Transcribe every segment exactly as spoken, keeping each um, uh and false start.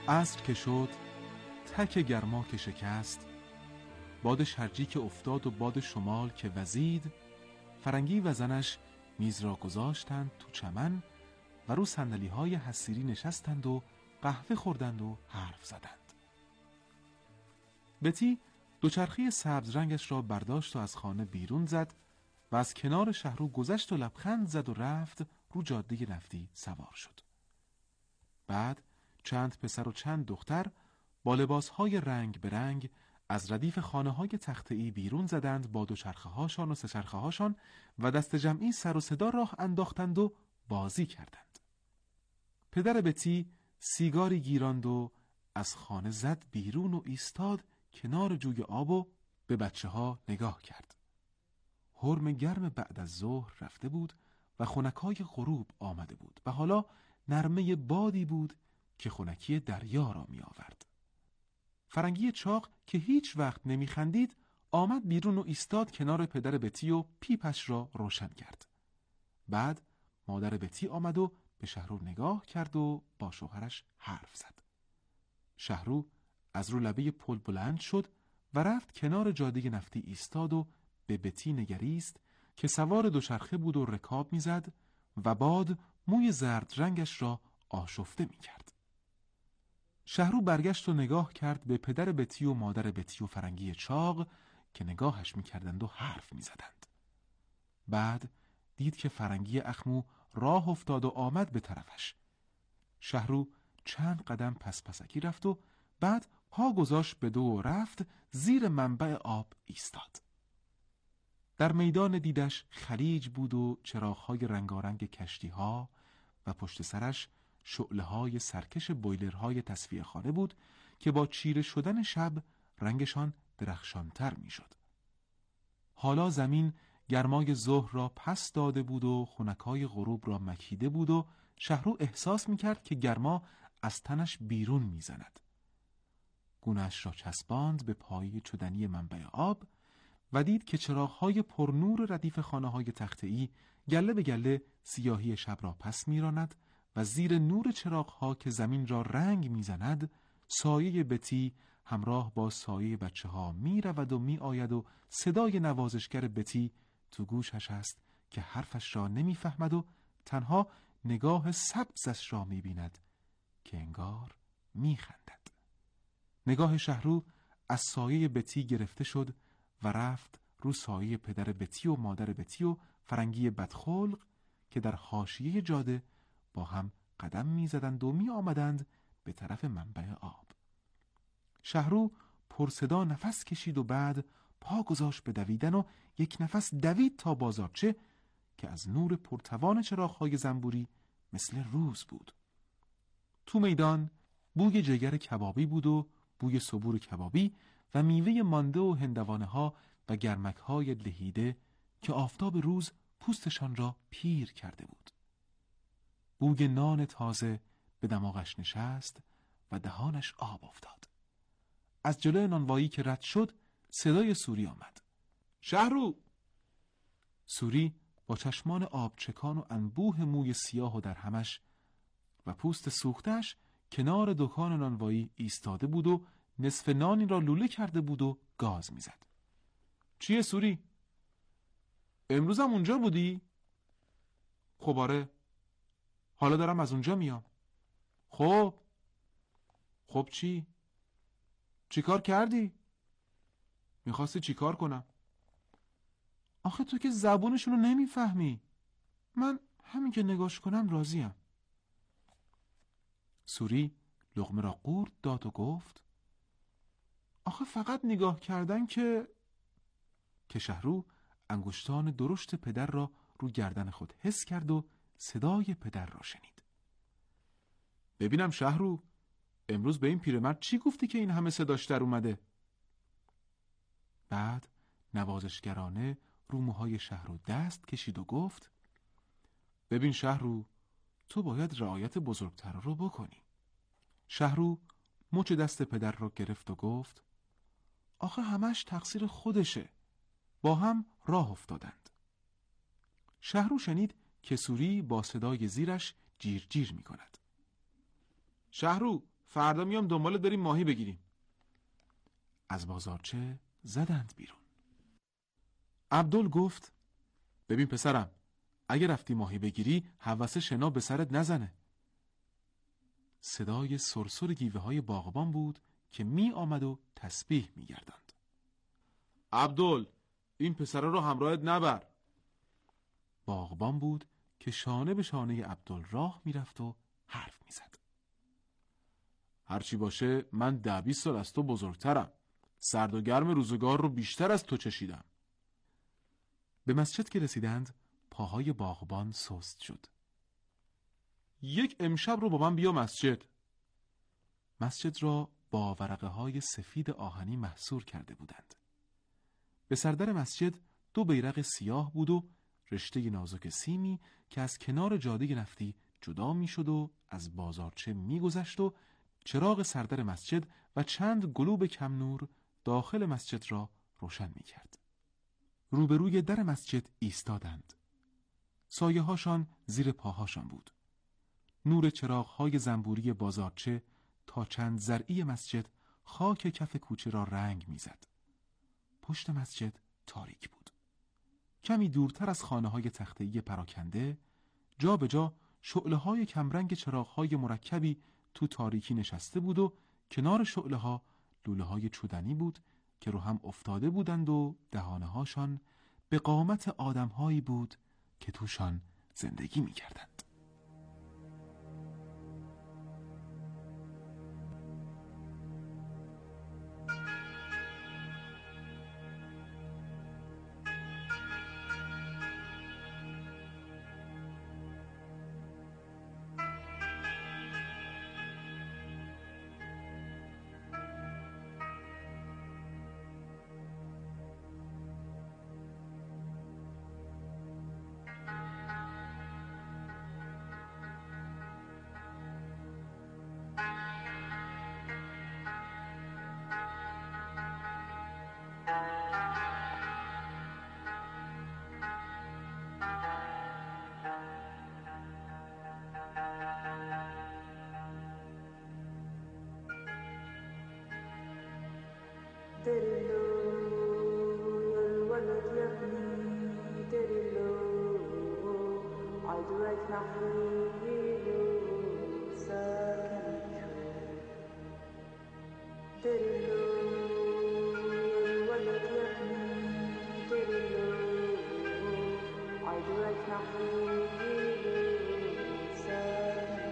عصر که شد، تک گرما که شکست، باد شرجی که افتاد و باد شمال که وزید، فرنگی و زنش میز را گذاشتند تو چمن و رو صندلی های حصیری نشستند و قهوه خوردند و حرف زدند. بتی دوچرخه سبز رنگش را برداشت و از خانه بیرون زد و از کنار شهرو گذشت و لبخند زد و رفت رو جاده نفتی سوار شد. بعد چند پسر و چند دختر با لباسهای رنگ به رنگ از ردیف خانه‌های تخته‌ای بیرون زدند با دوچرخه‌هاشان و سه‌چرخه‌هاشان و دست جمعی سر و صدا راه انداختند و بازی کردند. پدر بتی سیگاری گیراند و از خانه زد بیرون و ایستاد کنار جوی آب و به بچه‌ها نگاه کرد. حرم گرم بعد از ظهر رفته بود و خنکای غروب آمده بود و حالا نرمه بادی بود که خنکی دریا را می آورد. فرنگی چاق که هیچ وقت نمی خندید آمد بیرون و ایستاد کنار پدر بتی و پیپش را روشن کرد. بعد مادر بتی آمد و به شهرو نگاه کرد و با شوهرش حرف زد. شهرو از رو لبه پل بلند شد و رفت کنار جاده نفتی ایستاد و به بتی نگریست که سوار دوچرخه بود و رکاب میزد و باد موی زرد رنگش را آشفته میکرد. شهرو برگشت و نگاه کرد به پدر بتی و مادر بتی و فرنگی چاق که نگاهش میکردند و حرف میزدند. بعد دید که فرنگی اخمو راه افتاد و آمد به طرفش. شهرو چند قدم پس پسکی رفت و بعد پا گذاشت به دو و رفت زیر منبع آب ایستاد. در میدان دیدش خلیج بود و چراغ‌های رنگارنگ کشتی‌ها و پشت سرش شعله‌های سرکش بویلرهای تصفیه خانه بود که با چیره شدن شب رنگشان درخشانتر می‌شد. حالا زمین گرمای ظهر را پس داده بود و خنکای غروب را مکیده بود و شهرو احساس می‌کرد که گرما از تنش بیرون می‌زند. گونه‌اش را چسباند به پایه چدنی منبع آب و دید که چراغ‌های پرنور ردیف خانه‌های تخته‌ای گله به گله سیاهی شب را پس می‌راند و زیر نور چراغ‌ها که زمین را رنگ می‌زند، سایه بتی همراه با سایه بچه‌ها می‌رود و می‌آید و صدای نوازشگر بتی تو گوشش است که حرفش را نمی‌فهمد و تنها نگاه سبزش را می‌بیند که انگار می‌خندد. نگاه شهرو از سایه بتی گرفته شد و رفت رو سایه پدر بتی و مادر بتی و فرنگی بدخلق که در حاشیه جاده با هم قدم می زدند و می آمدند به طرف منبع آب. شهرو پرصدا نفس کشید و بعد پا گذاشت به دویدن و یک نفس دوید تا بازارچه که از نور پرتوان چراغ‌های زنبوری مثل روز بود. تو میدان بوی جگر کبابی بود و بوی صبور کبابی و میوه مانده و هندوانه ها و گرمک های لهیده که آفتاب روز پوستشان را پیر کرده بود. بوی نان تازه به دماغش نشست و دهانش آب افتاد. از جلوی نانوایی که رد شد صدای سوری آمد. شهرو! سوری با چشمان آب چکان و انبوه موی سیاه و در همش و پوست سوختش کنار دکان نانوایی ایستاده بود و نصف نانی را لوله کرده بود و گاز میزد. چیه سوری؟ امروزم اونجا بودی؟ خب آره. حالا دارم از اونجا میام. خب خب چی؟ چی کار کردی؟ میخواستی چی کار کنم؟ آخه تو که زبونشونو نمیفهمی. من همین که نگاش کنم راضیم. سوری لقمه را قورت داد و گفت آخه فقط نگاه کردن که که شهرو انگشتان درشت پدر را رو گردن خود حس کرد و صدای پدر را شنید. ببینم شهرو، امروز به این پیرمرد چی گفتی که این همه صداش در اومده؟ بعد نوازشگرانه رو موهای شهرو دست کشید و گفت ببین شهرو، تو باید رعایت بزرگتر رو بکنی. شهرو مچ دست پدر را گرفت و گفت آخه همش تقصیر خودشه. با هم راه افتادند. شهرو شنید که سوری با صدای زیرش جیر جیر می کند. شهرو، فردا میام دنبالت بریم ماهی بگیریم. از بازارچه زدند بیرون. عبدال گفت ببین پسرم، اگه رفتی ماهی بگیری هوس شنا به سرت نزنه. صدای سرسر گیوه های باغبان بود که می آمد و تسبیح می گردند. عبدال، این پسره رو همراهت نبر. باغبان بود که شانه به شانه عبدال راه می رفت و حرف می زد. هرچی باشه من ده بیست سال از تو بزرگترم. سرد و گرم روزگار رو بیشتر از تو چشیدم. به مسجد که رسیدند پاهای باغبان سست شد. یک امشب رو با من بیا مسجد. مسجد را با ورقه های سفید آهنی محصور کرده بودند. به سردر مسجد دو بیرق سیاه بود و رشته نازک سیمی که از کنار جاده نفتی جدا می شد و از بازارچه می گذشت و چراغ سردر مسجد و چند گلوب کم نور داخل مسجد را روشن می کرد. روبروی در مسجد ایستادند. سایه هاشان زیر پاهاشان بود. نور چراغ های زنبوری بازارچه تا چند ذرعی مسجد خاک کف کوچه را رنگ می زد. پشت مسجد تاریک بود. کمی دورتر از خانه های تخته‌ای پراکنده جا به جا شعله های کمرنگ چراغ های مرکبی تو تاریکی نشسته بود و کنار شعله ها لوله های چوبی بود که رو هم افتاده بودند و دهانه هاشان به قامت آدم هایی بود که توشان زندگی می کردند. دلو يا الولد يا ابني دلو عدوك نحيله ساكن دلو يا الولد يا ابني دلو عدوك نحيله ساكن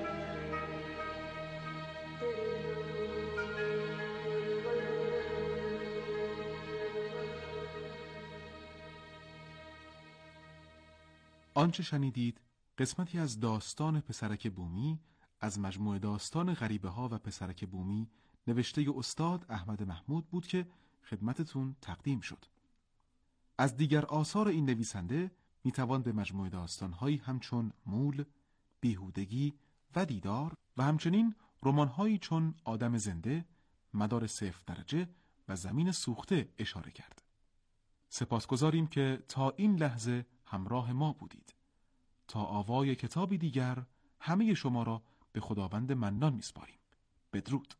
آنچه شنیدید قسمتی از داستان پسرک بومی از مجموعه داستان غریبه ها و پسرک بومی نوشته استاد احمد محمود بود که خدمتتون تقدیم شد. از دیگر آثار این نویسنده میتوان به مجموعه داستانهایی همچون مول، بیهودگی و دیدار و همچنین رمانهایی چون آدم زنده، مدار صفر درجه و زمین سوخته اشاره کرد. سپاسگزاریم که تا این لحظه همراه ما بودید. تا آوای کتابی دیگر همه شما را به خداوند منان میسپاریم. بدرود.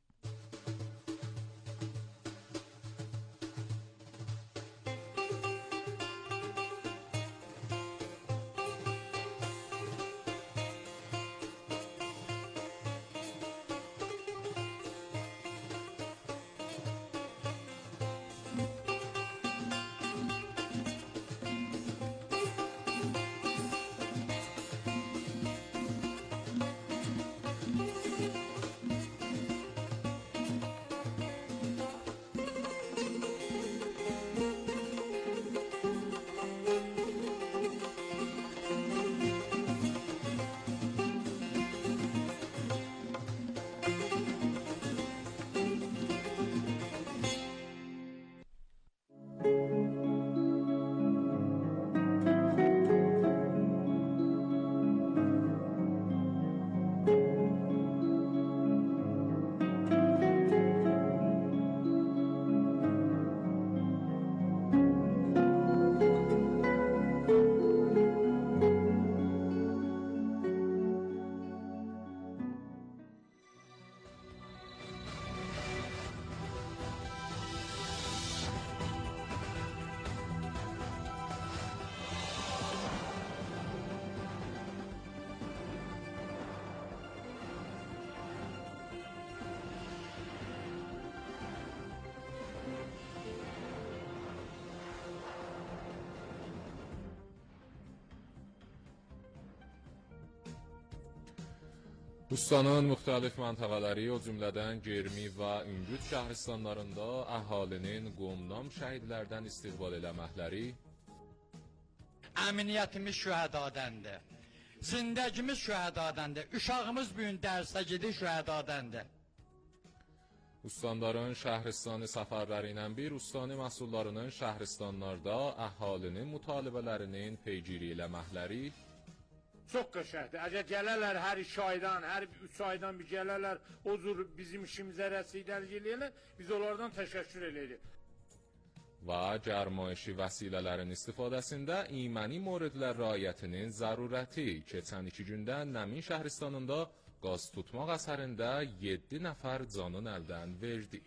Rustanın müxtəlif məntəqələri, o cümlədən Germi və Üngüd şəhərstanlarında əhalinin qomnam şəhidlərdən istiqbal eləməkləri, əmniyyətimiz şühədadandır, zindagimiz şühədadandır, uşağımız bu gün dərsə gedir şühədadandır. Ustanların şəhristani səfərləri ilə bir ustani məhsullarının şəhristanlarda əhalinin mütalibələrinin peygiri eləməkləri, çox qəşəngdir. Əgər gələrlər hər iki aydan, hər üç aydan bir gələrlər, o cür bizim işimizə rəsidəlik eləyirlər, biz onlardan təşəkkür edirik. və gərmayişi vəsilələrin istifadəsində iməni moridlər rayətinin zərurəti keçən iki gündə Nəmin şəhristanında qaz tutmaq əsərində yeddi nəfər canın əldən verdi.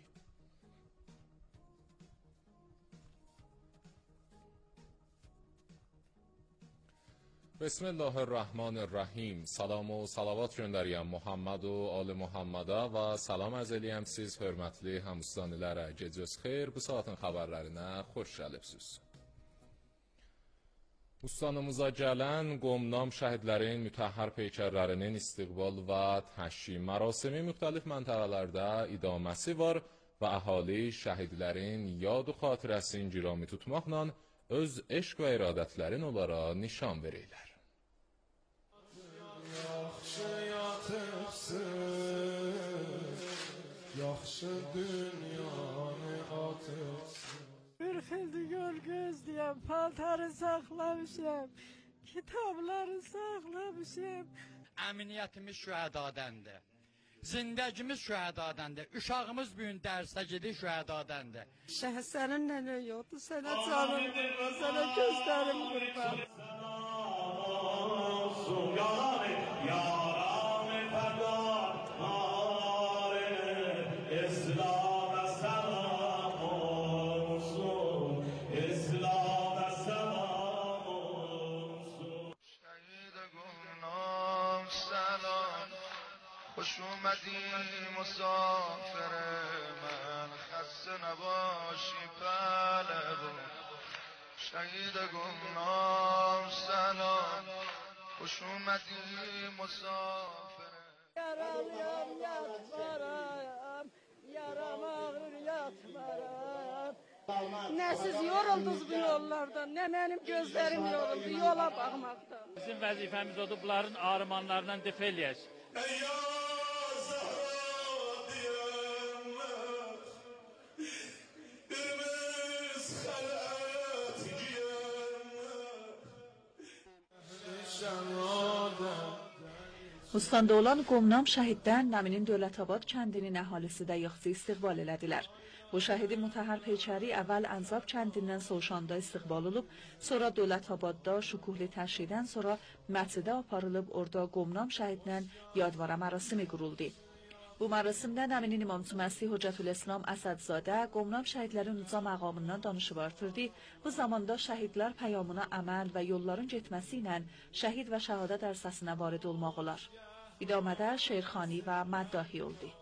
Bismillahirrahmanirrahim. Salam و salavat göndəriyəm Muhammed و آل Muhammeda və salam ərz eləyəm siz hörmətli həmüstanilərə. Gecəz xeyr, bu saatın xəbərlərinə xoş gəlibsiz. Ustanımıza gələn qomnam şəhidlərin mütəhhər peykərlərinin istiqbal və təşyim mərasimi müxtəlif məntəqələrdə idaməsi var və əhali şəhidlərin yad و xatirəsini girami tutmaqla öz eşq və iradətlərin onlara nişan verirlər. Yaxşı yatıqsın, yaxşı dünyanı atıqsın. Bir xildi göl gözləyəm, paltarı saxlamışam, kitabları saxlamışam. Əmniyyətimiz şühədadandır, zindagimiz şühədadandır, uşağımız bu gün dərsə gedir şühədadandır. Şəhər sənin nənə yoxdur, sənə canım qurban, sənə gözlərim qurban. خوش اومدی مسافر من خسته نباشی پهلوان شهید گمنام سلام خوش اومدی مسافر Yaralıyam yatmaram, yaram ağrır yatmaram. Ne siz yoruldunuz bu yollardan, ne benim gözlerim yoruldu yola bakmaktan. Bizim vəzifəmiz odur, bunların armanlarından dəf eləyək. Ustandə olan qomnam şəhiddən Nəminin Dövlətabad kəndinin əhalisi də yığsı istiqbal elədilər. Bu şəhidi mütəhhər peçəri əvvəl Ənzab kəndindən Soğuşanda istiqbal olub, sonra Dövlətabadda şükuhli təşridən sonra Məcidə aparılıb, orada qomnam şəhidlə yadvara mərasimi quruldu. Bu mərasimdə Nəminin İmamçı Məsih Hocətülislam Əsədzadə qomnam şəhidlərin uca məqamından danışıb artırdı. Bu zamanda şəhidlər pəyamına əməl və yolların getməsi ilə şəhid və şəhadət ərsəsinə varid olmaq olar. İdamədə Şeirxani və Məddahi oldu.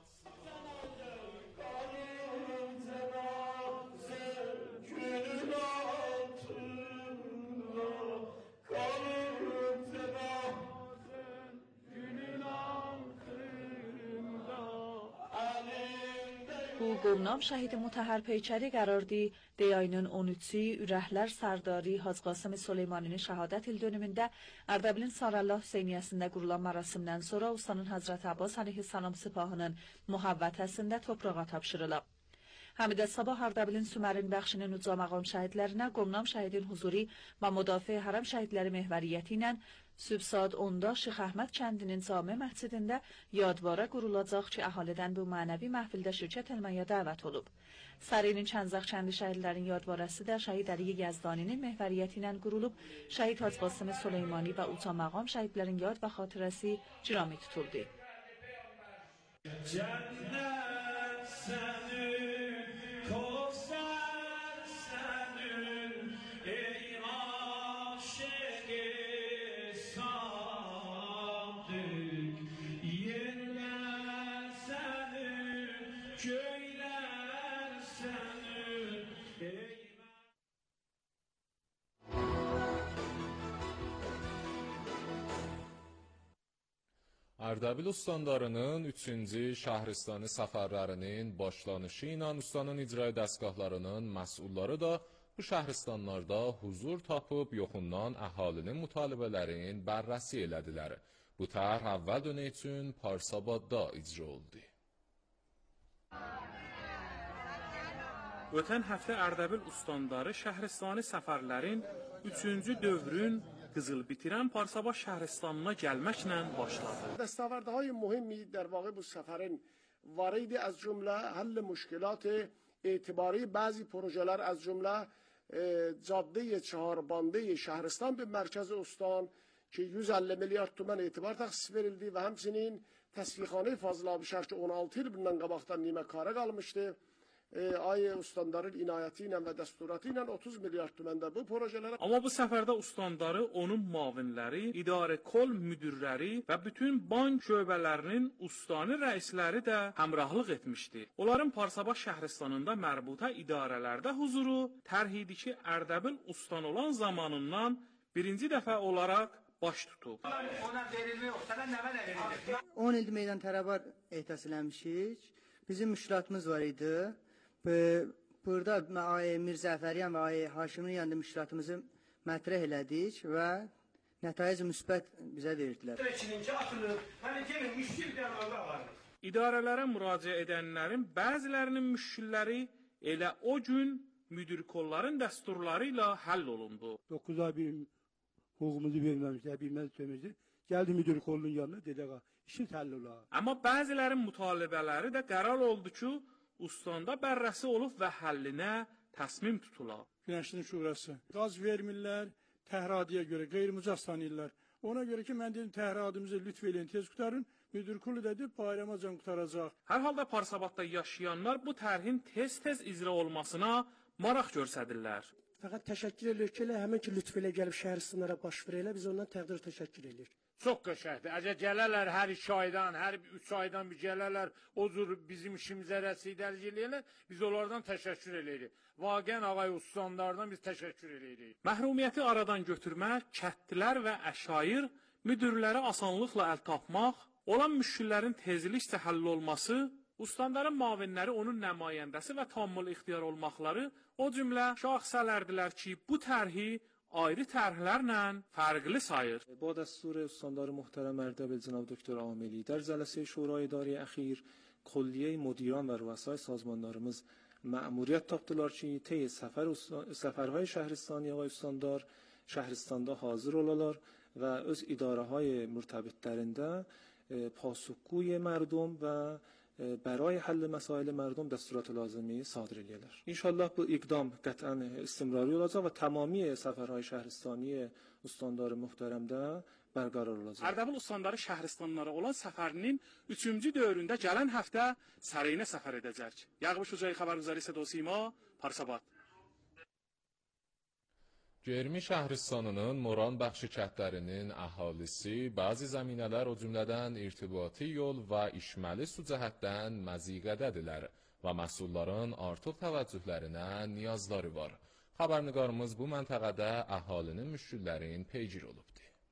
Bu qomnam şəhidi mütəhhər peçəri qərardı deyayının on üçü Ürəklər Sərdari Hacı Qasım Süleymaninin şəhadət il dönümündə Ərdəbilin Sarallah Hüseyniyəsində qurulan mərasimdən sonra Ustanın Həzrət Abbas əleyhissalam sipahının muhavvətəsində toprağa tapşırılıb. Həmidə Sabah Ərdəbilin Sümərin bəxşinin uca məqam şəhidlərinə qomnam şəhidin huzuri və müdafiə hərəm şəhidləri mehvəriyyəti ilə sübh saat onda Şeyx Əhməd kəndinin cami məscidində yadvara qurulacaq ki, əhalidən bu mənəvi məhfildə şirkət etməyə dəvət olub. Sarayının Çənzaq kəndi şəhidlərin yadvarası da şəhid Əli Yəzdaninin mehvəriyyəti ilə qurulub, şəhid Hacı Qasım Süleymani və uca məqam şəhidlərin yad və xatirəsi cirami tutuldu. Ardabil ustandarının üçüncü Şəhristani səfərlərinin başlanışı ilə ustanın icra dəstgahlarının məsulları da bu şəhristanlarda huzur tapıb yoxundan əhalinin mütalibələrin bərrəsi elədilər. Bu tərh əvvəl dönə üçün Parsabadda icra oldu. Ötən həftə Ardabil ustandarı Şəhristani səfərlərin üçüncü dövrün Qızıl bitirən Parsabad şəhristanına gəlməklə başladı. دستاوردهای مهمی در واقع bu seferin varidi از جمله حل مشکلات اعتباری بعضی پروژه‌ler از جمله جاده چهاربانده şehristan به مرکز استان که yüz elli milyar تومان etibar təxsis verildi və həmçinin təsviqxanə Fazıl Abişər ki on altı il bundan qabaqdan nimə kara qalmışdı. Ay ustandarın inayəti ilə və dəsturatı ilə otuz milyar tüməndə bu projelərə. Amma bu səfərdə ustandarı, onun müavinləri, idarə kol müdürləri və bütün bank şöbələrinin ustani rəisləri də həmrahlıq etmişdi. Onların Parsabad şəhristanında mərbuta idarələrdə huzuru tərh idi ki, Ardabil ustan olan zamanından birinci dəfə olaraq baş tutub. Ona verilmə yoxsa nəvə də verilir? on il meydan tərəbar ehtəsiləmişik. Bizim müşkilatımız var idi. Burada Ay Mirzəfəryan və Ay Haşimin yanında müşkilatımızı mətrəh elədik və nətayic müsbət bizə verdilər. İdarələrə müraciə edənlərin bəzilərinin müşkilləri elə o gün müdür kolların dəsturları ilə həll olundu. doqquz ay bir hüququmuzu verməmişlər, bilməz söyləmişdir. Gəldi müdür kolunun yanına, dedi ağa, işin həll olar. Amma bəzilərin mütalibələri də qərar oldu ki, ustandə bərrəsi olub və həllinə təsmim tutular. Günəşli Şurası. Qaz vermirlər, təhradiyə görə, qeyri-mücaz tanıyırlar. Ona görə ki, mən dedim, təhradımızı lütf eləyin, tez qutarın. Müdür kulu dedi, bayramacan qutaracaq. Hər halda Parsabadda yaşayanlar bu tərhin tez-tez icra olmasına maraq görsədirlər. Fəqət təşəkkür edirik ki, həmin ki, lütf elə gəlib şəhristanlara baş verələ, biz ondan təqdir təşəkkür edirik. Çox qəşəngdir. Əgər gələrlər hər iki aydan, hər üç aydan bir gələrlər, o cür bizim işimizə rəsidəlik eləyirlər, biz onlardan təşəkkür eləyirik. Vaqən ağay ustanlardan biz təşəkkür eləyirik. Məhrumiyyəti aradan götürmək, kəndlilər və əşair müdürlərə asanlıqla əl tapmaq, olan müşkillərin tezlikcə həll olması, ustandarın müavinləri onun nümayəndəsi və tammül ixtiyar olmaqları, o cümlə şaxsələrdilər ki, bu tərhi ayrı tərhlərlə fərqli sayır. با دستور استاندار محترم اردبیل جناب دکتر عاملی در جلسه شورای اداری اخیر کلیه مدیران و رؤسای سازمانlarımız ma'muriyet tapdılar ki, tey səfər səfərهای şəhristanı və ustandar şəhristanda hazır olalar və öz idarəهای مرتبطlərində پاسخگوی مردم و برای حل مسائل مردم دستورات لازمی صادر edirlər. İnşallah bu iqdam qətvən istimrari olacaq və tamamiy səfərهای şəhristani ustandar möhtərəmdə bərqərar olacaq. Ardabil ustandarı şəhristanlara olan səfərinin üçüncü dövründə gələn həftə Sarayına səfər edəcək. Yağıb Şucay xəbərgüzarı Sədo-Sima, Parsabad. Germi şəhristanının Moran bəxşi kəndlərinin əhalisi bəzi zəminələr o cümlədən irtibati yol və işməli su cəhətdən məziqədədirlər və məhsulların artıq təvəccühlərinə niyazları var. Xəbərnigarımız bu məntəqədə əhalinin müşküllərin peygir olubdur.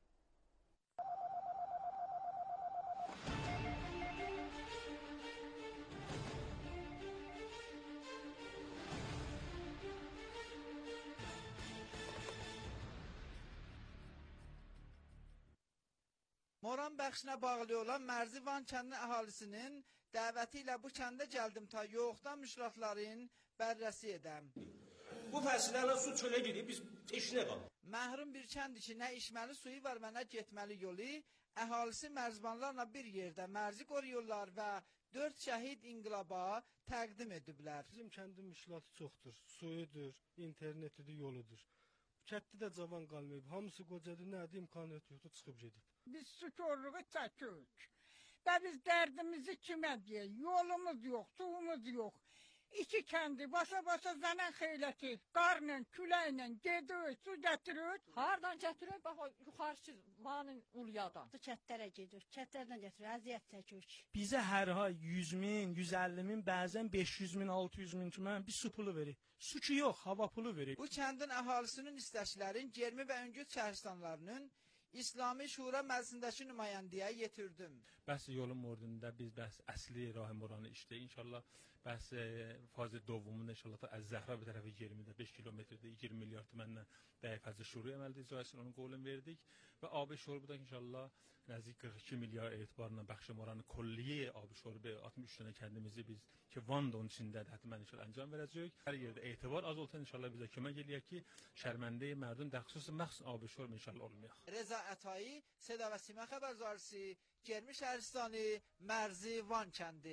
Moran bəxşinə bağlı olan Mərzivan kəndi əhalisinin dəvəti ilə bu kəndə gəldim ta yoxdan müşkilatların bərrəsi edəm. Bu fəsillərlə su çölə gedib, biz teşnə qalıb. Məhrum bir kənd ki, nə içməli suyu var və nə getməli yolu, əhalisi mərzibanlarla bir yerdə mərzi qoruyurlar və dörd şəhid inqilaba təqdim ediblər. Bizim kəndin müşkilatı çoxdur, suyudur, internetidir, yoludur. Kətdə də cavan qalmayıb, hamısı qocadır, nədir imkanət yoxdur, çıxıb gedib. Biz su korluğu çəkirik və biz dərdimizi kimə deyək, yolumuz yox, suyumuz yox. İki kəndi başa-başa zənən xeyləti, qarla, küləklə gedirik, su gətiririk. Hardan gətiririk? Bax, yuxarısı vanın ulyadan. Kətlərə gedirik, kətlərdən gətiririk, əziyyət çəkirik. Bizə hər ay yüz min, yüz əlli min, bəzən beş yüz min, altı yüz min tümən bir su pulu verir. Su ki yox, hava pulu verir. Bu kəndin əhalisinin istəklərin Germi və Öngüd şəhristanlarının İslami Şura Məclisindəki nümayəndəyə yetirdim. Bəhs yolun mordunda biz bəhs əsli rah moranı işdə inşallah bəhs faz dovumunda inşallah ta az Zəhra bir tərəfə iyirmi beş kilometrdə iyirmi milyard təmənlə dəyə faz şuru əməldə icra etsin onun qolunu verdik və abi şurbu da inşallah نزدیک qırx iki milyar etibarla bəxş moranı kolliyə abi şurbu altmış üç dənə kəndimizi biz ki Van da onun içindədir hətta inşallah əncam verəcəyik. Hər yerdə etibar az olsa inşallah bizə kömək eləyək ki şərməndə mərdum də xüsusi məxsus abi şurbu inşallah olmayaq. Reza Ətai, Seda və Sima xəbərdarçısı, Germi şəhərstanı, Mərzi Van kəndi.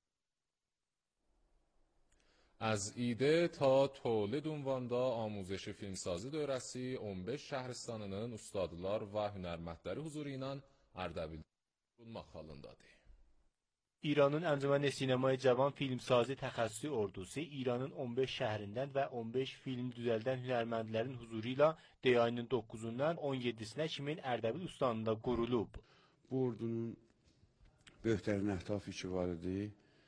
از ایده تا تولید ünvanda آموزش filmsazı dövrəsi on beş şəhristanının ustadlar və hünərmətləri huzuru ilə Ardabil bulunmaq halındadır. İranın Əncümən Sinemai Cavan Filmsazı Təxəssüsü Ordusu İranın on beş şəhərindən və on beş film düzəldən hünərməndlərin huzuru ilə dey ayının doqquzundan on yeddisinə kimi Ərdəbil Ustanında qurulub. Bu ordunun böhtərin əhtafı ki var idi,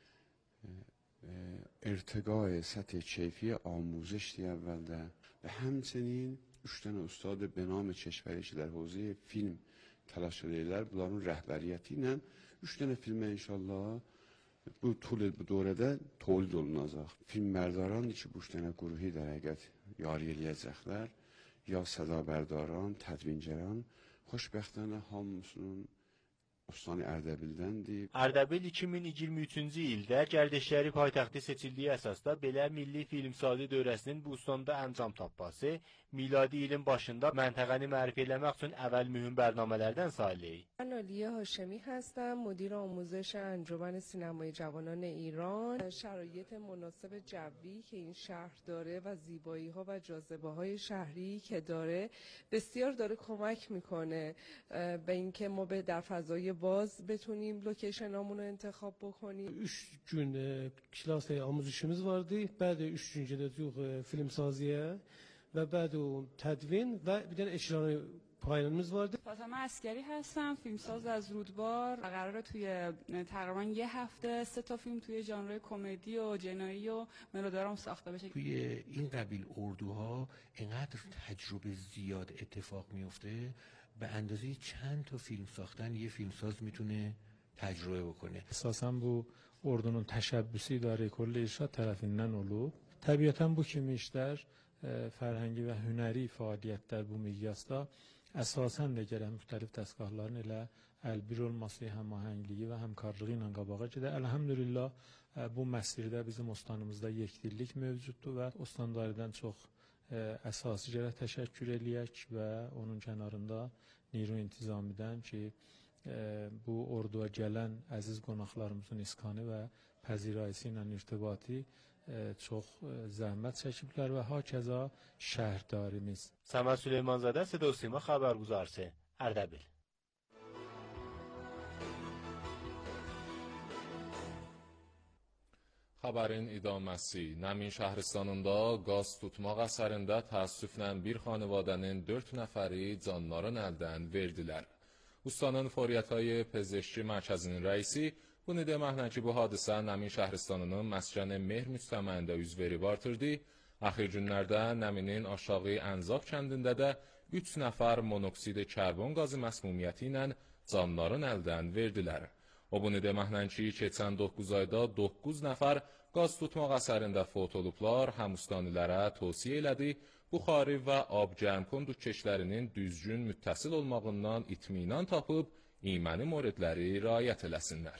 ارتقای سطح کیفی آموزش دی اولده و همچنین üç tane ustad به نام کشوری که در حوزه فیلم تلاش edirlər. Bunların rəhbəriyyəti ilə üç tane filmə inşallah bu bu dövrdə tolid olunacaq. Filmlərdarandır ki, bu üç tane qruhu da həqiqət yari eləyəcəklər. Ya sədabərdaran, tədvincəran, xoşbəxtənə hamısının Ustani Ərdəbildəndir. Ərdəbil iki min iyirmi üçüncü ildə Gəldəşləri paytaxtı seçildiyi əsasda belə milli filmsazı dövrəsinin bu ustandə əncam tapması, miladi ilin başında məntəqəni mərifə eləmək üçün əvvəl mühüm bərnamələrdən sayılır. من عالیه هاشمی هستم، مدیر آموزش انجمن سینمای جوانان ایران. شرایط مناسب جوی که این شهر داره و زیبایی ها و جاذبه های شهری که داره بسیار dاره کمک میکنه به اینکه ما به در فضای باز بتونیم لوکیشنامون رو انتخاب بکنیم. üç gün klas آموزشimiz vardı. بعد üç gün gedəcəyik film saziyə və بعد o tədvin və bir də eşran پایانımız vardı. فاطمه عسکری هستم، فیلمساز از رودبار. قراره توی تقریبا یه هفته سه تا فیلم توی ژانر کمدی و جنایی و ملودرام ساخته بشه. توی این قبیل اردوها اینقدر تجربه زیاد اتفاق میفته به اندازه چند تا فیلم ساختن یه فیلمساز میتونه təcrübə بکنه. Əsasən bu ordunun təşəbbüsü idarə kollə irşad tərəfindən olub. Təbiətən bu kimi işlər, fərhəngi və hünəri fəaliyyətlər bu miqyasda əsasən də gərək müxtəlif dəstgahların elə əlbir olması, həmahəngliyi və həmkarlığı ilə qabağa gedə. Əlhəmdülillah bu məsirdə bizim ostanımızda yekdillik mövcuddur və ostandaridən çox əsası gərək təşəkkür eləyək və onun kənarında Niro İntizamidən ki, bu orduya gələn əziz qonaqlarımızın iskanı və pəzirayisi ilə irtibati çox zəhmət çəkiblər və hakəza şəhərdarimiz. Səməd Süleymanzadə, Səda Sima xəbərguzarı, Ərdəbil. Xəbərin idaməsi, Nəmin şəhristanında qaz tutmaq əsərində təəssüflə bir xanivadənin dörd nəfəri canların əldən verdilər. Ustanın Foriyyətayı Pezeşki Mərkəzinin rəisi bunu deməklə ki, bu hadisə Nəmin şəhristanının Məskəni Mehr müstəməyində üz verib artırdı. Axir günlərdə Nəminin aşağı Ənzab kəndində də üç nəfər monoksid kərbon qazı məsmumiyyəti ilə canların əldən verdilər. O bunu deməklə ki, keçən doqquz ayda doqquz nəfər qaz tutmaq əsərində fot olublar, həmustanilərə tövsiyə elədi, buxarı və ab-gərmkon dükkeşlərinin düzgün müttəsil olmağından itminan tapıb, iməni moridləri riayət eləsinlər.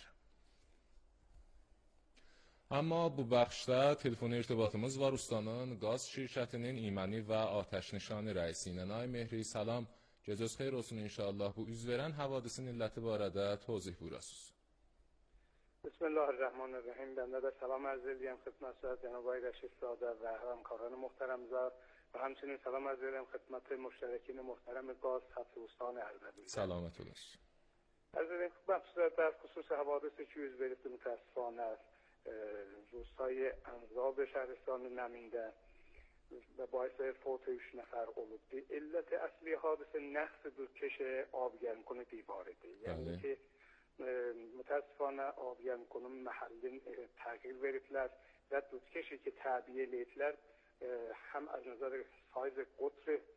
Amma bu bəxşdə telefon irtibatımız var ustanın qaz şirkətinin iməni və atəşnişani rəisi ilə. Ay Mehri, salam, gecəz xeyr olsun inşallah. Bu üz verən havadisin illəti barədə tozih buyurasınız. Bismillahirrahmanirrahim. Bəndə də salam ərz edirəm xidmətçi Cənab Ay Rəşid Sadə və həmkarlarını möhtərəmizə və həmçinin salam ərz edirəm xidmətçi müştərəkini möhtərəm qaz Həbsi Ustanı Ərdəbil. Salamət olsun. Ərz edirəm xidmətçidə در خصوص حوادثی که yüz veribdi mütəəssifانə روستای انزاب شهرستان نمینده و باعث فوت üç nəfər olubdu. علت اصلی حادثه نقص دودکش آبگرمکن دیوارده. یعنی که متاسفانه آبگرمکنun محلin تغییر veriblər və دودکشی که تعبیه eləyiblər həm از نظر سایز قطر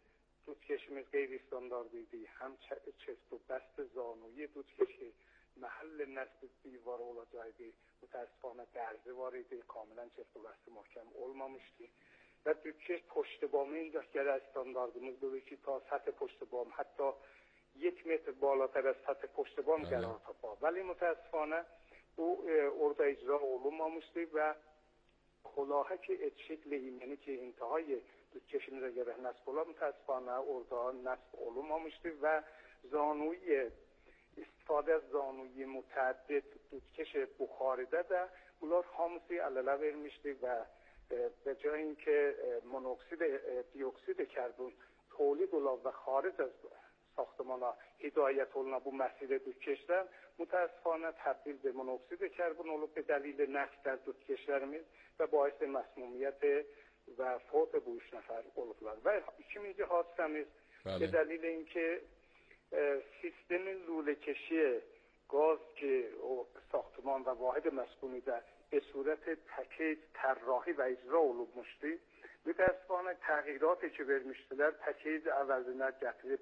دودکشimiz غیر استانداردıydı. Hem çeşit و best زانویی دودکشی محل نصب دیوار olacaktı. Müteessifane derzi var idi. Kamilen çeşit و best محکم olmamıştı. Ve dودکش پشتبامı اینجا که استانداردımız بود ki ta سطح پشتبام حتی یک متر بالاتر از سطح پشتبام قرار تاپا. ولی متاسفانه bu e, orada icra olunmamıştı ve kolahaki et şekli imeni ki intihayı dudkeşimize göre nasip olan müteessifane orada nasip olunmamıştı ve zanuyi istifade zanuyi müteaddit dudkeş Bukhari'de de bunlar hamısı alele vermişti ve e, به جای اینکه مونوکسید دیوکسید کربن تولید ola ve خارج از ساختمانا هدایت oluna bu مسیر دودکشler متاسفانه تبدیل به مونوکسید کربن olup به دلیل نقص در دودکشlerimiz ve باعث مسمومیت و فوت bu üç nefer olublar. Ve ikinci hadisemiz به دلیل اینکه sistemin لوله‌کشی گاز که o ساختمان و واحد مسکونی در به صورت پکیج طراحی و اجرا olunmuştu. Müteessifane تغییراتی که vermiştiler پکیج əvəzinə gətirib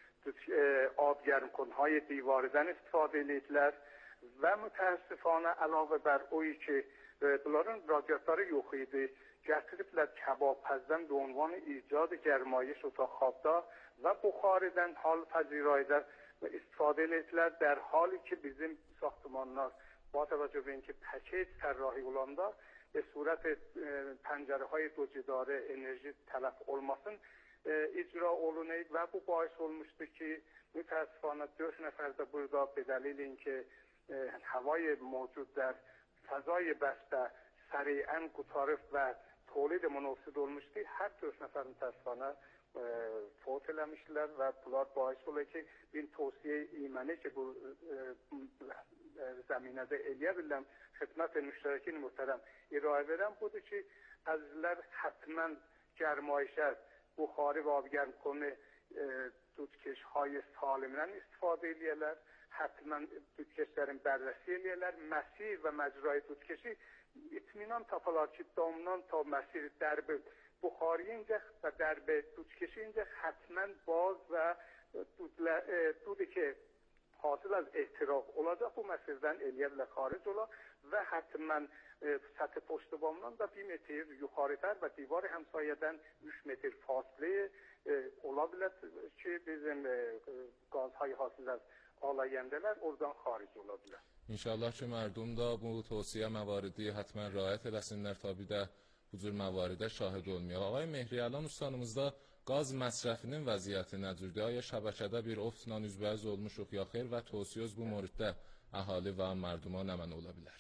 آب گرمکنهای دیواردن استفاده edirdilər və müteessifane əlavə bər o ki bunların radiatları yox idi. Gətiriblər kababpəzdən به عنوان ایجاد گرمایش اتاق خوابda və buxarıdan hal pəzirayda استفاده edirdilər در حالی که bizim ساختمانlar با توجه به اینکه پکیج طراحی olanda به صورت پنجره های دو جداره انرژی تلف olmasın icra olunayıb və bu باعث olmuşdu ki müteessifane dört nəfər də burada به دلیل اینکه هوای موجود در فضای بسته سریعا قطارف و تولید مناسب olmuşdu. Hər dört nəfər müteessifane فوت eləmişlər və bunlar باعث olur ki bir tavsiye imani ki bu زمینədə eləyə biləm xidmət müştərəkin muhterem ارائه verəm budur ki əzizlər həttəmən gərmayişə buxarı və abgərmkonu dudkeş های salimdən istifadə eləyərlər. Həttəmən dudkeşlərin bərrəsi eləyərlər. Məsir və məcrayı dudkeşi itminan tapalar ki damdan ta məsir dərbi buxariyince ve derbe dudkeşince həttəmən baz və dudi ki حاصل از احتراق olacaq bu məsirdən eləyərlər xaric ola və həttəmən سطح پشتبامdan da bir metr yuxarıdır və divar həmsayədən üç metr fasilə ola bilər ki bizim qazهای حاصل از آلایندələr oradan xaric ola bilər. İnşallah ki mərdum da bu tavsiyə məvaridi həttəmən riayət eləsinlər ta bir də bu cür məvaridə şahid olmuyor. Ağay Mehriyalan ustanımızda qaz məsrəfinin vəziyyəti nədirdir? Aya şəbəkədə bir oftla üzbəyiz olmuşuq ya xeyr və tavsiyəz bu موردdə əhali və mərduma nə mən ola bilər?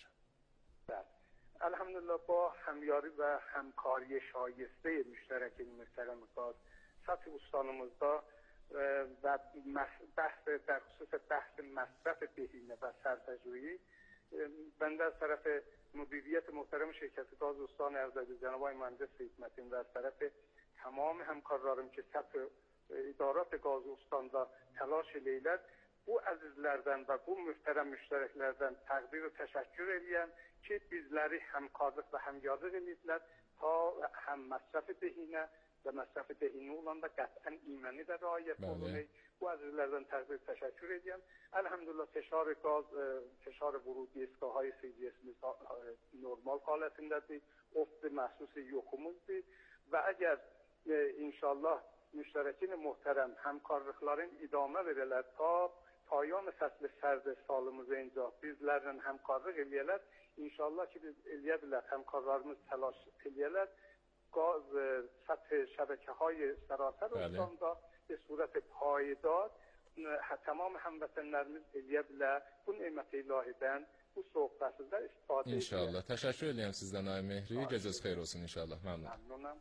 الحمدلله با همیاری و همکاری شایسته مشترک محترم گاز سطح استانımızda و بحث در خصوص بحث مصرف بهینه و سرپژویی بنده از طرف مدیریت محترم شرکت گاز استان اردبیل جناب آقای مهندس حکمتین و از طرف تمام همکارlarım ki سطح ادارات gaz ustandə təlaş eləyirlər. Bu əzizlərdən və bu mühtərəm müştərəklərdən təqdir və təşəkkür edirəm ki bizləri həmkarlıq və həmyarlıq edirlər ta həm məsrəf behinə və məsrəf behinə olanda qətlən iməni də riayət olunur. Bu əzizlərdən təqdir və təşəkkür edirəm. Elhamdülillah فشار gaz, فشار ورودی اسکاهای سی دی اسimiz normal halətindədir. Ofti məhsusi yoxumuzdur və əgər inşallah müştərəkin muhterem həmkarlıqların idamə verələr ta payam fəsli sərd salımızı incə bizlərlə həmkarlıq eləyələr. İnşallah ki biz eləyə bilər, həmkarlarımız təlaş eləyələr. Qaz səthi şəbəkəhay sərasər olsanda به صورت پایدار tamam həmvətənlərimiz eləyə bilər. Bu neymət ilahidən bu soğuk fəsildə istifadə edir. İnşallah. Təşəkkür edirəm sizdən Ay Mehri. Gecəz xeyir olsun inşallah. Məmnun. Məmnunam.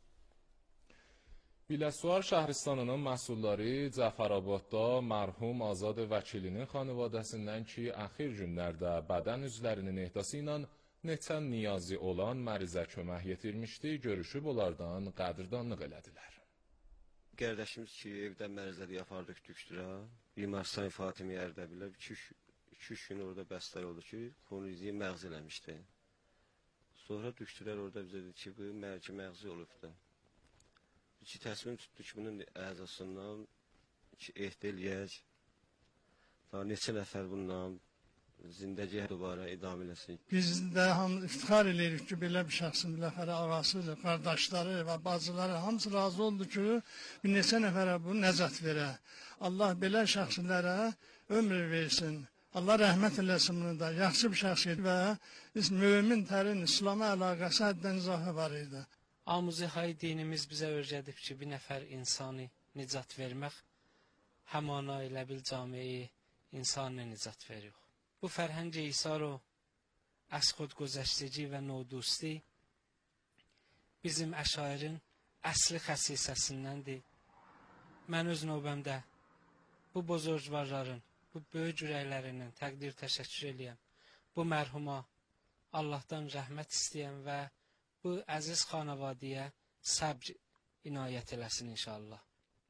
Biləsuvar şəhristanının məhsulları Cəfərabadda mərhum Azad Vəkilinin xanivadəsindən ki, əxir günlərdə bədən üzvlərinin ehtası ilə neçə niyazi olan mərizə kömək yetirmişdi, görüşüb onlardan qədrdanlıq elədilər. Qardaşımız ki, evdən mərizədə yapardıq dükdürə, Bimarsani Fatimi Ərdəbilə iki üç gün orada bəstər oldu ki, xoniziyə məğz eləmişdi. Sonra dükdürər orada bizə dedi ki, bu mərci məğzi olubdu. iki təsmin tutdu ki, bunun əzasından ki, ehd eləyək. Daha neçə nəfər bundan zindəgiyə dubara idam eləsin. Biz də hamı iftixar edirik ki, belə bir şəxsin biləxərə ağasıdır, qardaşları və bacıları hamısı razı oldu ki, bir neçə nəfərə bu nəzət verə. Allah belə şəxslərə ömür versin. Allah rəhmət eləsin bunu da. Yaxşı bir şəxs idi və mümin tərin İslam'a əlaqəsi həddən izahı var idi. Amuzihay dinimiz bizə öyrədib ki, bir nəfər insanı nicat vermək həmana ilə bil camiyi insanı nicat veriyor. Bu فرهنگ ایثار و از خودگذشتگی و نودوستی bizim əşairin əsli xəsisəsindəndir. Mən öz növbəmdə bu bozorgvarların, bu böyük ürəklərindən təqdir təşəkkür eləyəm. Bu mərhuma Allahdan rəhmət istəyəm və bu əziz xanavadiyə səbr inayət eləsin inşallah.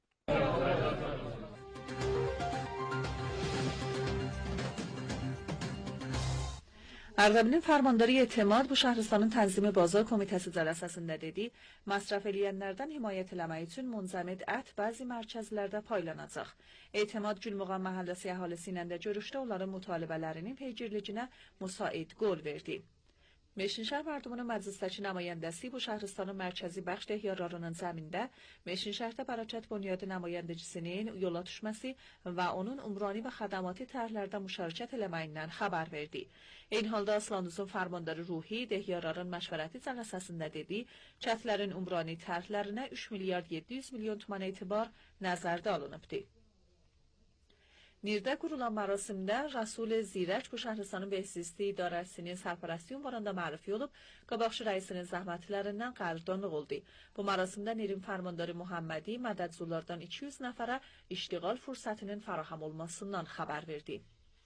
Ərdəbilin Fərmandarı Etimad bu şəhristanın tənzimi bazar komitəsi cəlsəsində dedi, məsrəf eləyənlərdən himayət eləmək üçün munzəmid ət bəzi mərkəzlərdə paylanacaq. Etimad Gülmuğan məhəlləsi əhalisi ilə də görüşdə onların mütalibələrinin peygirlicinə müsait qol verdi. Meşinşəhər Mərdumunun məclisdəki nümayəndəsi bu şəhristanın mərkəzi bəxş dehyarlarının zəmində Meşinşəhərdə Bərəkət Bunyadi nümayəndəcisinin yola düşməsi və onun umrani və xədəmati tərlərdə müşarikət eləməyindən xəbər verdi. Eyni halda Aslanduzun fərmandarı Ruhi dehyarların məşvərəti cəlsəsində dedi, kəndlərin umrani tərlərinə üç milyard yeddi yüz milyon tuman etibar nəzərdə alınıbdır. Nirdə qurulan mərasimdə Rasul Zirək bu şəhristanın Behzisli İdarəsinin sərpərəsti ünvanında mərifə olub, qabaqçı rəisinin zəhmətlərindən qərdonluq oldu. Bu mərasimdə Nirin fərmandarı Muhammədi mədədçulardan iki yüz nəfərə iştiğal fürsətinin fərahəm olmasından xəbər verdi.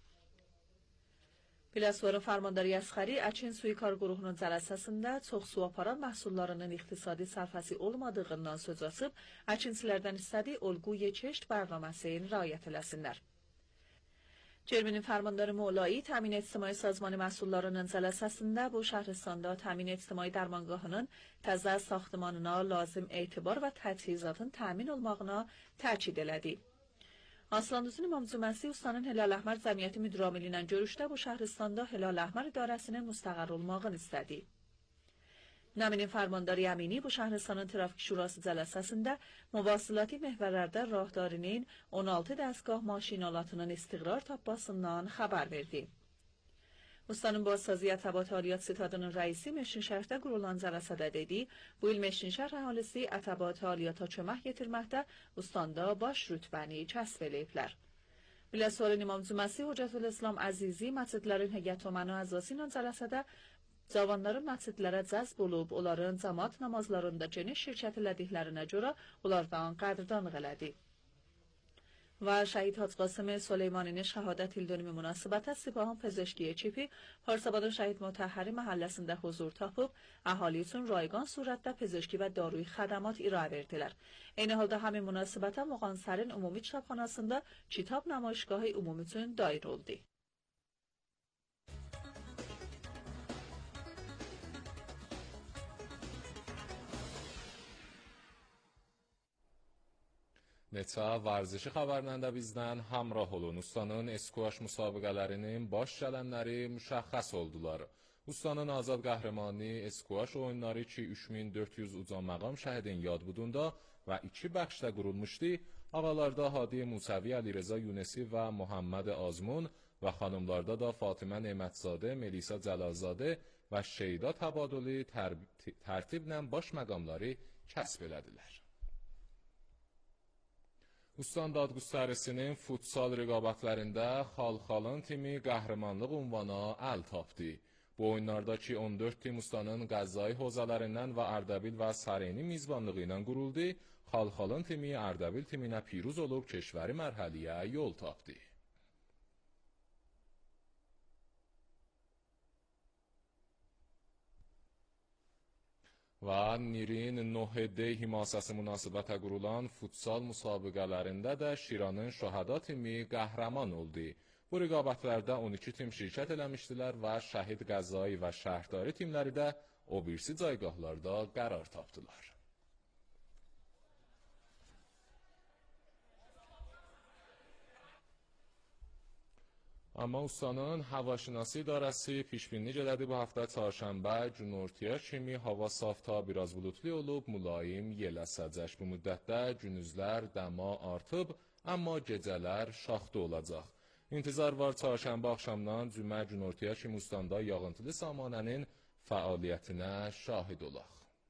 Biləsuvarın fərmandarı Əsxəri Əkin Suikar qruhunun cəlsəsində çox su aparan məhsullarının iqtisadi sərfəsi olmadığından söz açıb, əkinçilərdən istədi olğu keçişd bərnaməsinə riayət eləsinlər. Cerminin fərmandarı Moğlایی təmin ictimai sazmanı məhsullarının cəlsəsində bu şəhristanda təmin ictimai dərmanqahının təzə saxtımanına lazım etibar və təchizatın təmin olmağına təkid elədi. Aslanduzun İmamcüməsi ustanın Hilal Əhmər Cəmiyyəti müdüramilə ilə görüşdə bu şəhristanda Hilal Əhmər idarəsinin müstəqər olmağını istədi. Nəminin fərmandarı Əmini bu şəhristanın trafik şurası cəlsəsində müvasilati məhvərlərdə rahdarinin on altı dəstgah maşinalatının istiqrar tapmasından xəbər verdi. Ustanın Bozsaziyyə Ətəbat Aliyyat Sitadının rəisi Meşinşəhərdə qurulan cəlsədə dedi, bu il Meşinşəhər əhalisi Ətəbat Aliyyata kömək yetirməkdə ustandə baş rütbəni kəsb eləyiblər. Biləsuvarın İmamcüməsi Hocətül İslam Əzizi məscidlərin heyət öməni əzası ilə cəlsədə cavanların məscidlərə cəzb olub, onların cəmaat namazlarında geniş şirkət elədiklərinə görə onlardan qədrdanlıq elədi. Və şəhid Hacı Qasım Süleymaninin şəhadət ildönümü münasibətə Sipahın Pezeshki ekibi Parsabadın Şəhid Mutəhhəri məhəlləsində huzur tapıb, əhali üçün rayqan surətdə pezeshki və daruyi xədəmat irayə verdilər. Eyni halda həmin münasibətə Moğansərin Ümumi Kitabxanasında kitab nümayişgahı ümumi üçün dair oldu. Neçə vərzişi xəbərlərində bizdən həmrah olun. Ustanın eskuaş müsabiqələrinin baş gələnləri müşəxəs oldular. Ustanın azad qəhrəmanı eskuaş oyunları ki üç min dörd yüz uca məqam şəhidin yadbudunda və iki bəxşdə qurulmuşdu. Ağalarda Hadi Musəvi, Əlireza Yunesi və Muhammed Azmun və xanımlarda da Fatimə Nemətzadə, Melisa Cəlalzadə və Şeyda Təbadüli tərtiblə baş məqamları kəsb elədilər. Ustan Dadqüstərisinin futsal rəqabətlərində Xalxalın timi qəhrəmanlıq ünvana əl tapdı. Bu oyunlardakı on dörd tim ustanın Qəzzai hozələrindən və Ərdəbil və Sarayini mizbanlığı ilə quruldu. Xalxalın timi Ərdəbil timinə piruz olub keşvəri mərhəliyə yol tapdı. Və Nirin Nohedey himasəsi münasibətə qurulan futsal müsabiqələrində də Şiranın Şəhada timi qəhrəman oldu. Bu rəqabətlərdə on iki tim şirkət eləmişdilər və Şəhid Qəzzai və Şəhrdari timləri də o birisi caygahlarda qərar tapdılar. Amma ustanın havaşinasi idarəsi pişbinlik elədi bu hafta çarşamba günortaya kimi hava saf ta biraz bulutlu olub, mülayim yel əsəcək. Bu müddətdə gündüzlər dəma artıb, amma gecələr şaxta olacaq. İntizar var çarşamba axşamdan cümə günortaya kimi ustandə yağıntılı samanənin fəaliyyətinə şahid olaq.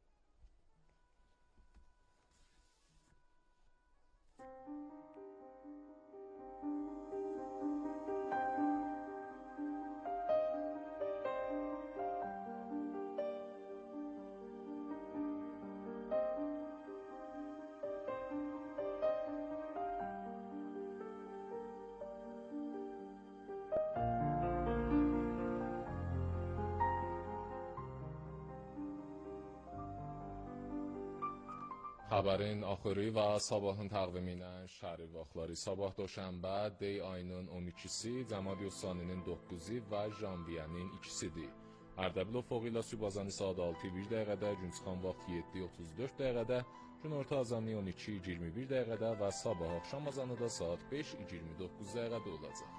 Xəbərin axırı və sabahın təqvimi ilə şəhər vaxtları. Sabah Doşənbə, dey ayının on ikisi, Cəmadi Ussaninin doqquzu və janviyənin ikisidir. Ərdəbil ofoğu ilə sübh azanı saat altı bir dəqiqədə, gün çıxan vaxt yeddi otuz dörd dəqiqədə, günorta azanı on iki iyirmi bir dəqiqədə və sabah axşam azanı da saat beş iyirmi doqquz dəqiqədə olacaq.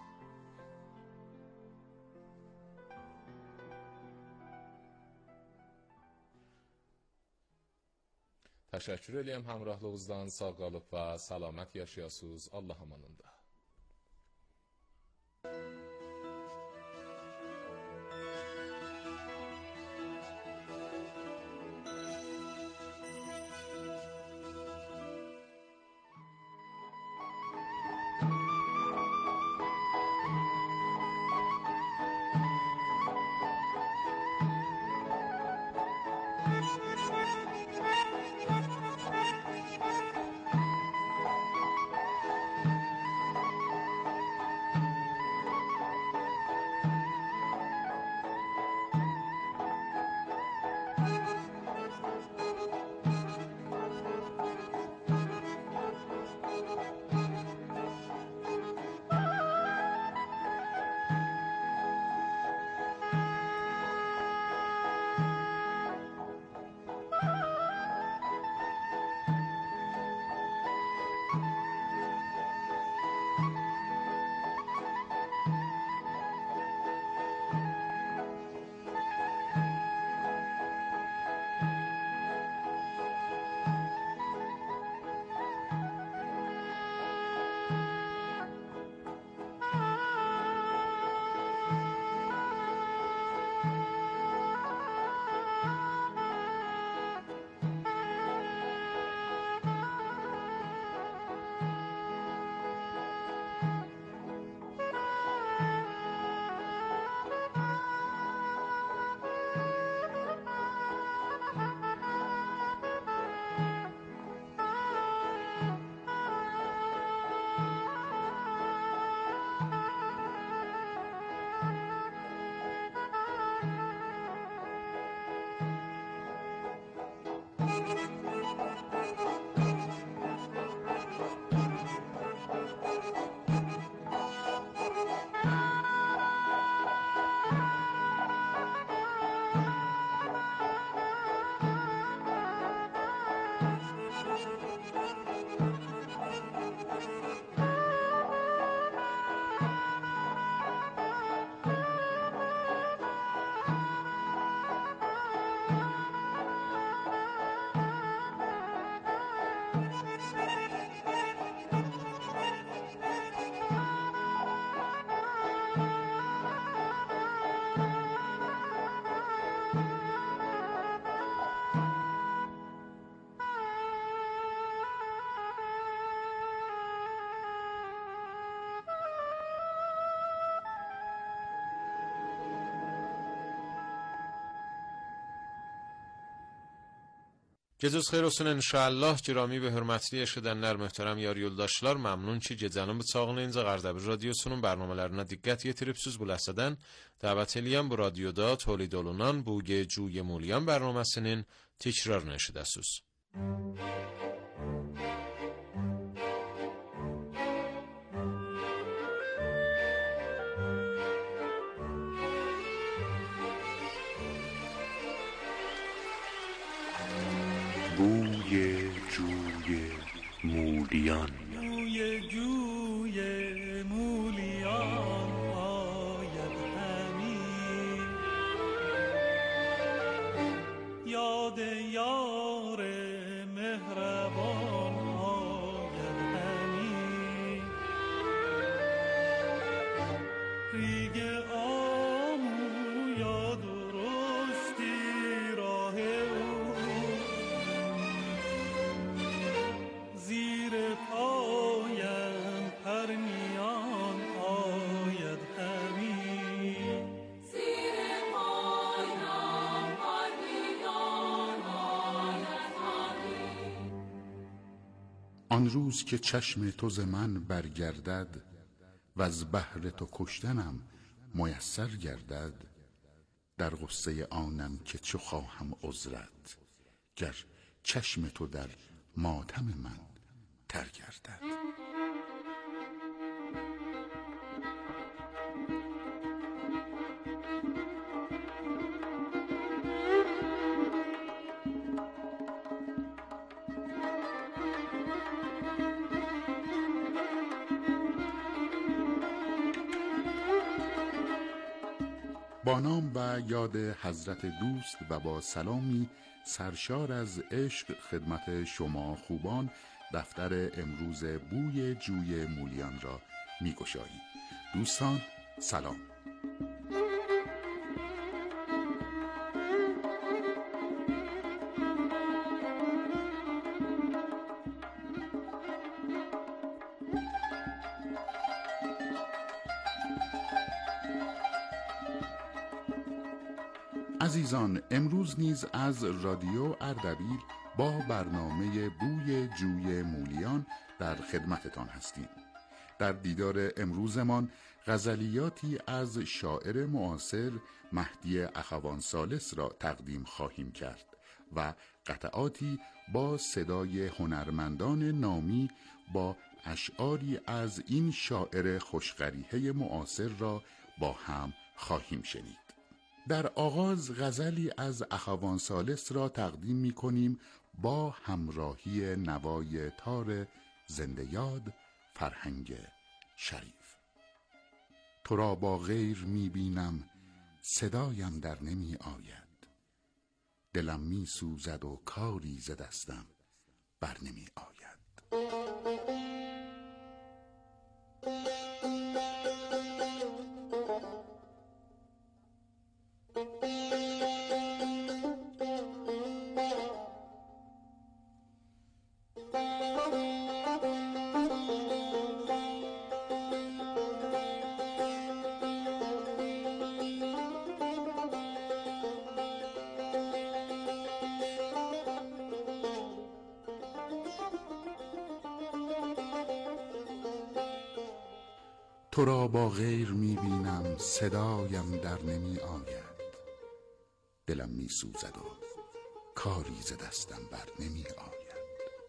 Təşəkkür edirəm həmrəhliyinizdən, sağ qalıb və səlamət yaşayasınız. Allah amanında. Gecəniz xeyir olsun inşallah. Girami və hörmətli eşidənlər, möhtərəm yar yoldaşlar, məmnun ki, gecənin bıçağını incə Qərdəbil radiosunun bərnamələrinə diqqət yetiribsiz. Bu ləhsədən dəvət eləyəm bu radioda tolid olunan bu Gecuye Muliyan bərnaməsinin təkrarını eşidəsiz. بوی جوی مولیان بوی جوی مولیان یاد یار مهربان آید همی ریگ آمو یا درستی راه او زیر پایم پرنیان آید همی زیر پایم پرنیان آید همی. آن روز که چشم تو ز من برگردد و از بهر تو کشتنم میسر گردد در غصه آنم که چو خواهم عذرت گر چشم تو در ماتم من تر گردد. با نام و یاد حضرت دوست و با سلامی سرشار از عشق خدمت شما خوبان دفتر امروز بوی جوی مولیان را می گشاییم. دوستان سلام. عزیزان، امروز نیز از رادیو اردبیل با برنامه بوی جوی مولیان در خدمتتان هستیم. در دیدار امروزمان غزلیاتی از شاعر معاصر مهدی اخوان ثالث را تقدیم خواهیم کرد و قطعاتی با صدای هنرمندان نامی با اشعاری از این شاعر خوشقریحه معاصر را با هم خواهیم شنید. در آغاز غزلی از اخوان ثالث را تقدیم می کنیم با همراهی نوای تار زنده یاد فرهنگ شریف. تو را با غیر می بینم صدایم در نمی آید، دلم می سوزد و کاری ز دستم بر نمی آید. تو را با غیر می بینم صدایم در نمی آید، دلم می سوزد و کاری ز دستم بر نمی آید.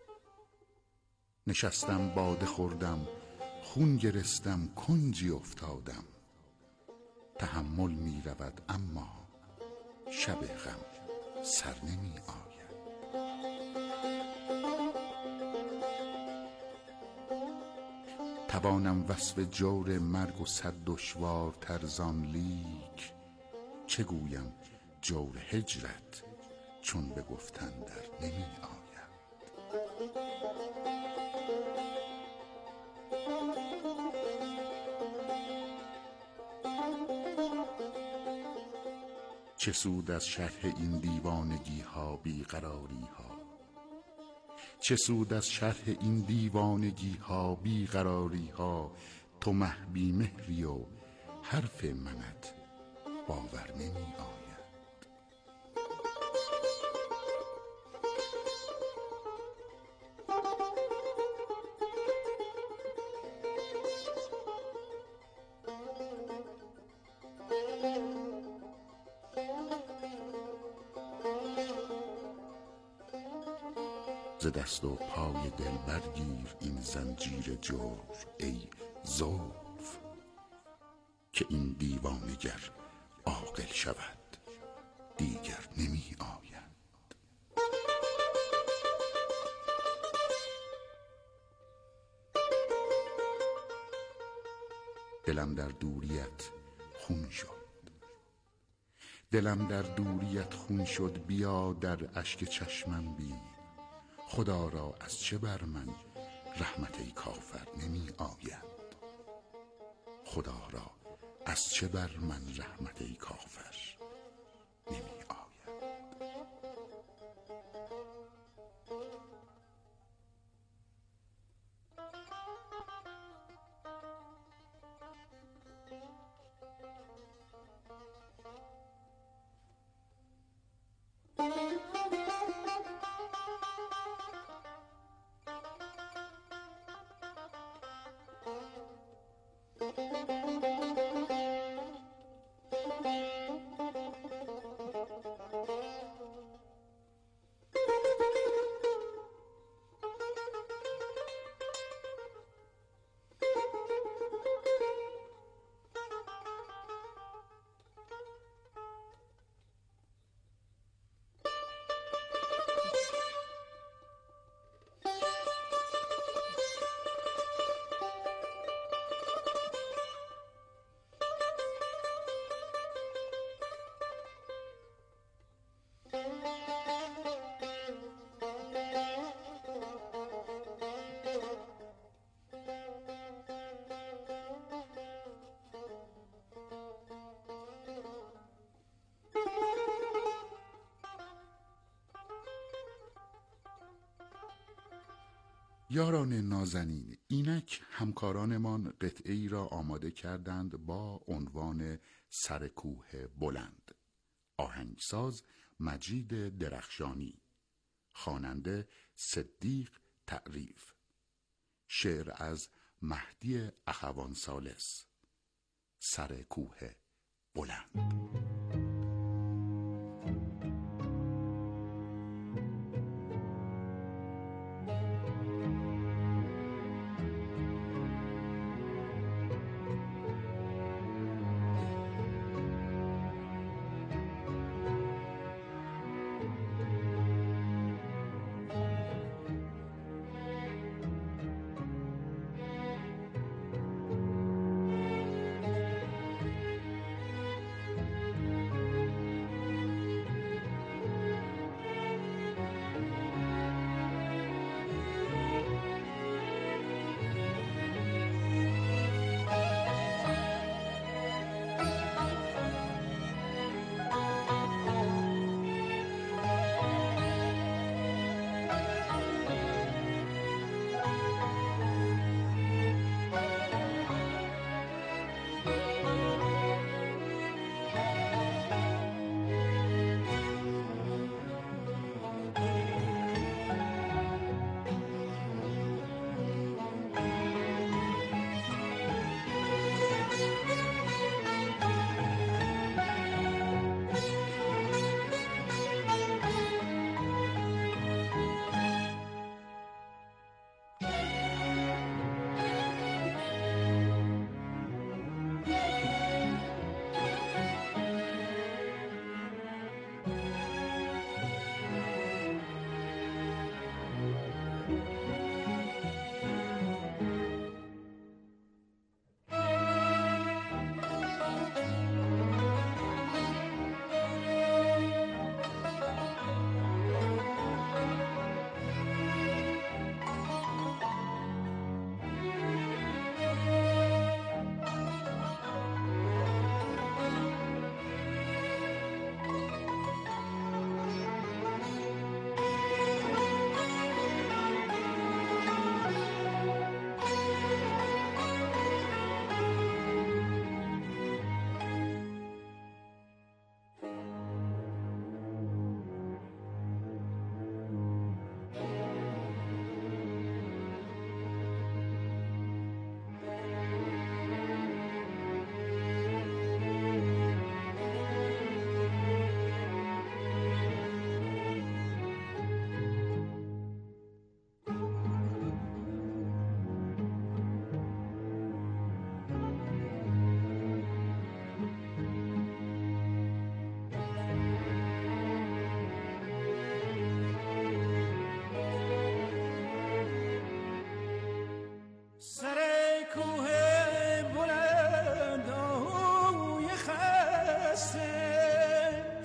نشستم باده خوردم خون گرستم کنجی افتادم، تحمل می رود اما شب غم سر نمی آید. توانم وصف جور مرگ و صد دشوار ترزان لیک، چه گویم جور هجرت چون به گفتن در نمی آید. چه سود از شرح این دیوانگی ها بیقراری ها، چه سود از شرح این دیوانگی ها بیقراری ها، تو مه بی مهری و حرف منت باور نمی آید. ز دست و پای دل برگیر این زنجیر جور ای زلف، که این دیوانگر عاقل شود دیگر نمی آید. دلم در دوریت خون شد، دلم در دوریت خون شد، بیا در اشک چشمم بین. خدا را از چه بر من رحمت ای کافر نمی آید؟ خدا را از چه بر من رحمت ای کافر نمی آید؟ یاران نازنین، اینک همکارانمان قطعه‌ای را آماده کردند با عنوان سر کوه بلند. آهنگساز مجید درخشانی، خواننده صدیق تعریف، شعر از مهدی اخوان ثالث. سر کوه بلند.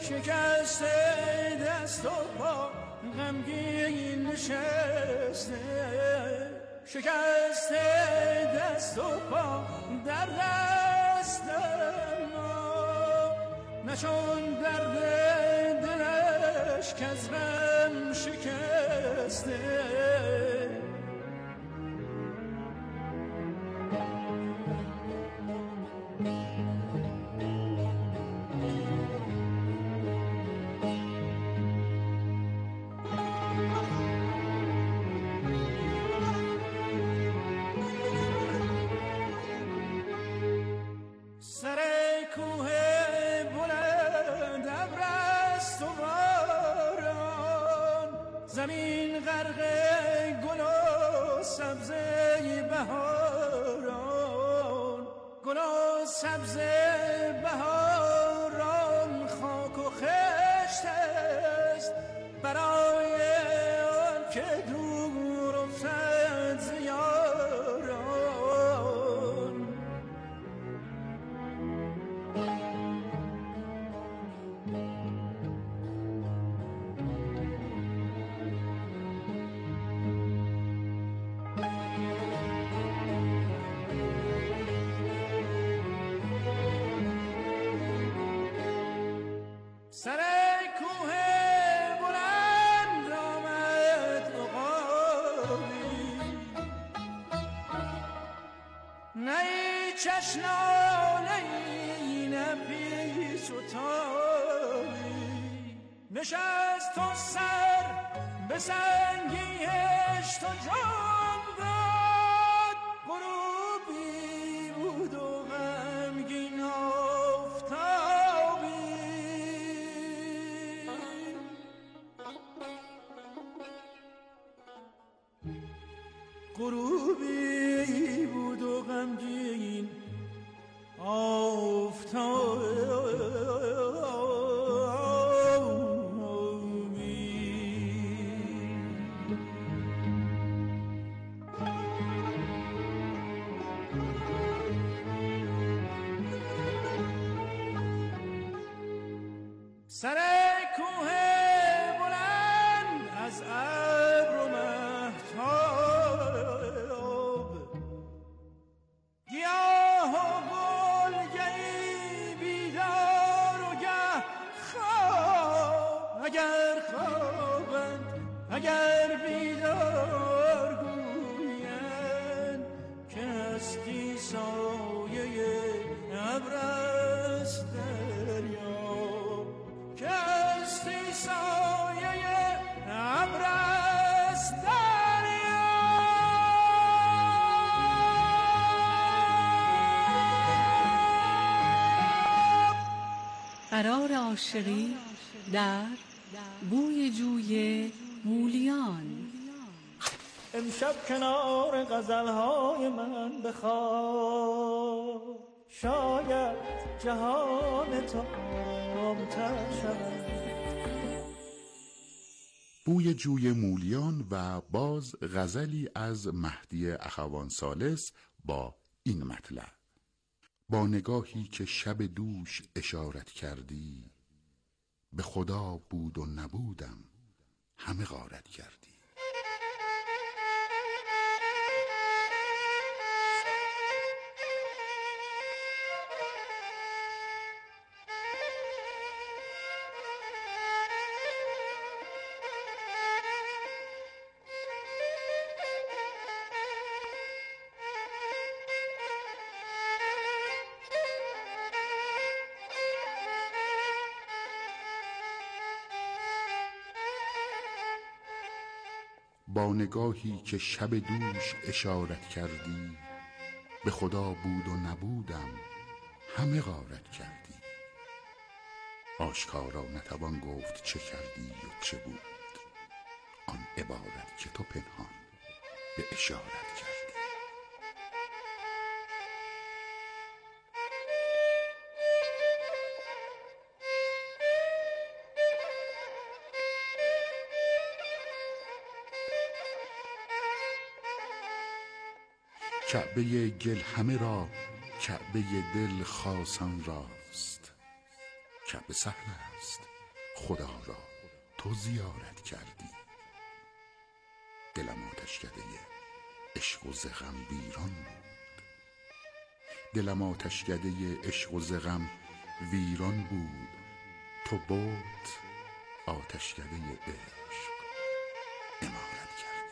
شکسته دست و پا غمگین نشسته شکسته دست و پا در دست ما نه چون درد دلش که از غم شکسته زمین غرق گل و سبزه بهاران گل و سبزه بهاران خاک و خشت است برای آن که دور افتد ز یاران سر کوه بلند آمد عقابی نه چشنا نه پیچ و تابی نشست و سر به سنگیش تو جان داد غروبی بود و غمگین آفتابی غروبی بود و غمگین سر کوه بلند از ابر و مهتاب گیاه و گل گهی بیدار و گه خواب اگر خوابند اگر بیدار گویند که هستی سایه ابر است دریا که هستی سایه ابر است دریا قرار عاشقی در بوی جوی مولیان. امشب کنار غزلهای من بخواب شاید جهان تو آرام‌تر شود. بوی جوی مولیان و باز غزلی از مهدی اخوان ثالث با این مطلب: با نگاهی که شب دوش اشارت کردی، به خدا بود و نبودم همه غارت کردی. با نگاهی که شب دوش اشارت کردی، به خدا بود و نبودم همه غارت کردی. آشکارا نتوان گفت چه کردی و چه بود، آن عبارت که تو پنهان به اشارت کردی. کعبه گل همه را کعبه دل خاصان راست. کعبه سهل است خدا را تو زیارت کردی. دلم آتشکده عشق و ز غم ویران بود، دلم آتشکده عشق و ز غم ویران بود. تو بود آتشکده عشق عمارت کردی.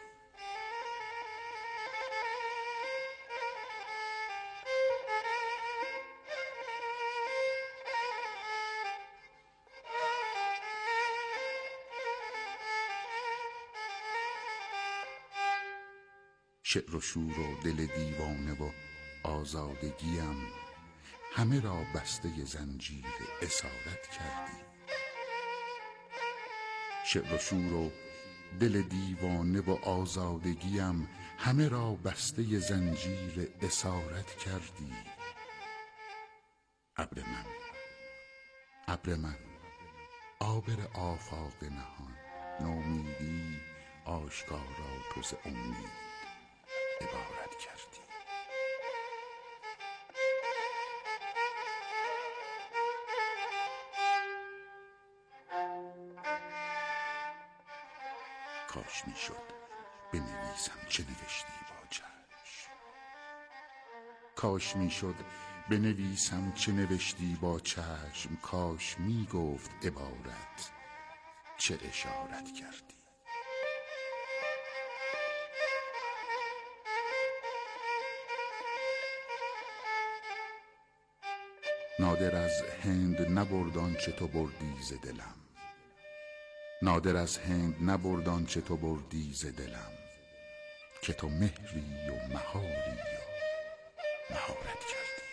شعر و شور و دل دیوانه و آزادگیم همه را بسته زنجیر اسارت کردی. شعر و شور و دل دیوانه و آزادگیم همه را بسته زنجیر اسارت کردی. ابر من، ابر من، آبر آفاق نهان، نومیدی آشکارا تو ز امید عبارت کردی. کاش میشد بنویسم چه نوشتی با چشم، کاش میشد بنویسم چه نوشتی با چشم، کاش میگفت عبارت چه اشارت کردی. نادر از هند نبرد آنچه تو بردی ز دلم، نادر از هند نبرد آنچه تو بردی ز دلم، که تو مهری و مهاری و مهارت کردی.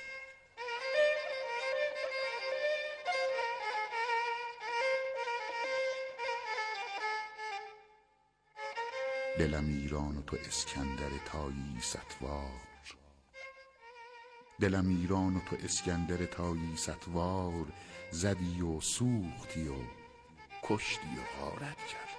دلم ایران و تو اسکندر تایی ستوار، دلم ایران و تو اسکندر تایی ستوار، زدی و سوختی و کشتی و غارت کردی.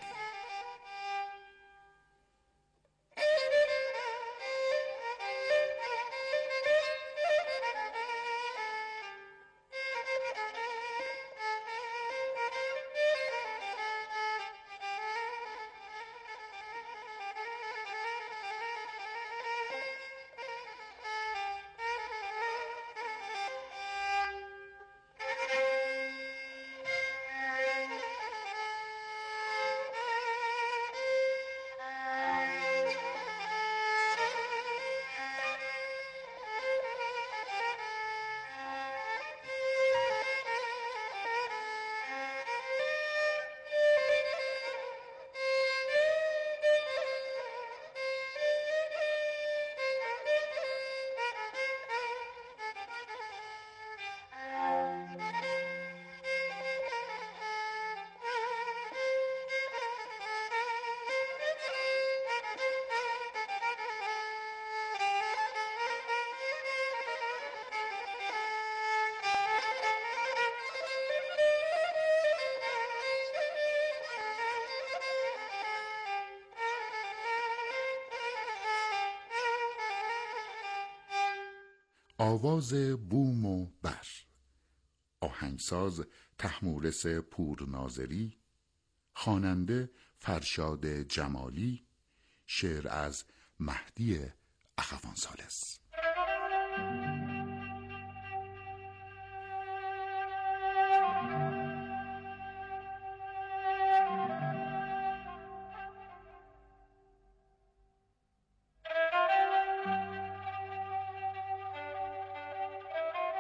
آواز بوم و بر، آهنگساز طهمورث پورناظری، خواننده فرشاد جمالی، شعر از مهدی اخوان ثالث.